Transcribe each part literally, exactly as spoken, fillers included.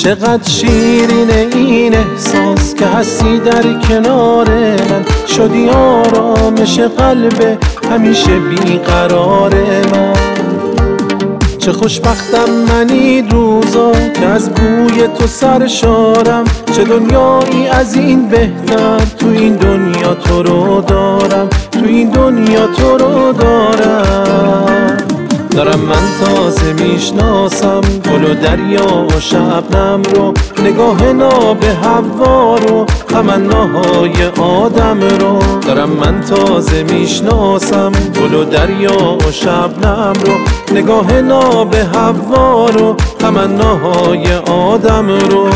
چقدر شیرینه این احساس که هستی در کنار من، شدی آرامش قلب همیشه بیقرار من. چه خوشبختم من این روزا که از بوی تو سرشارم، چه دنیایی از این بهتر، تو این دنیا تو رو دارم، تو این دنیا تو رو دارم. دارم من تازه میشناسم گل و دریا و شبنم رو، نگاه ناب حوا رو، تمناهای آدم رو. دارم من تازه میشناسم گل و دریا و شبنم رو، نگاه ناب حوا رو، تمناهای آدم رو.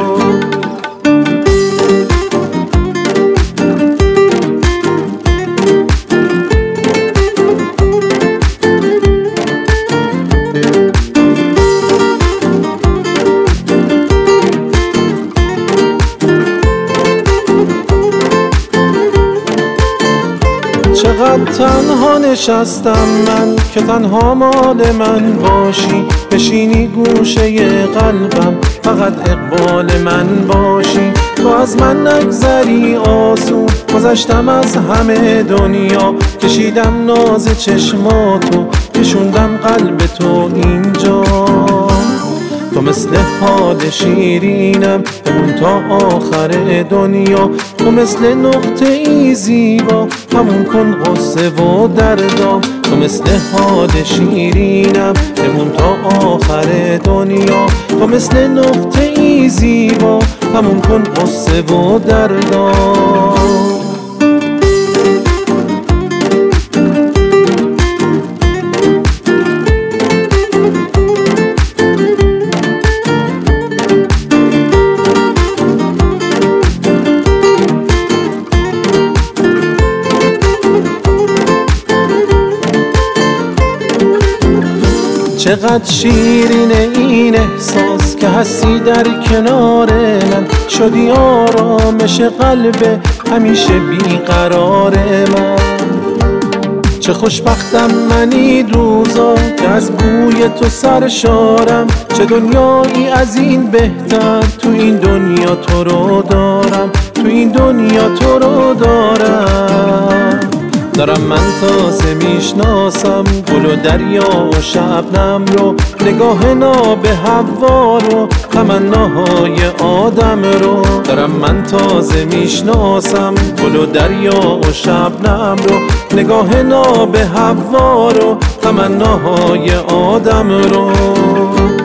چقدر تنها نشستم من که تنها مال من باشی، بشینی گوشه قلبم فقط اقبال من باشی. تو از من نگذری آسون، گذشتم از همه دنیا، کشیدم ناز چشماتو، کشوندم قلب تو اینجا. تو مثل حال شیرینم بمون تا آخر دنیا، تو مثل نقطه ای زیبا همون کن غصه و دردام. تو مثل حال شیرینم بمون تا آخر دنیا، تو مثل نقطه ای زیبا همون کن غصه و دردام. چقدر شیرینه این احساس که هستی در کنار من، شدی آرامش قلب همیشه بیقرار من. چه خوشبختم من این روزا که از بوی تو سرشارم، چه دنیایی از این بهتر، تو این دنیا تو رو دارم، تو این دنیا تو رو دارم. دارم من تازه میشناسم گل و دریا و شبنم رو، نگاه ناب حوا رو، تمناهای آدم رو. دارم من تازه میشناسم گل و دریا و شبنم رو، نگاه ناب حوا رو، تمناهای آدم رو.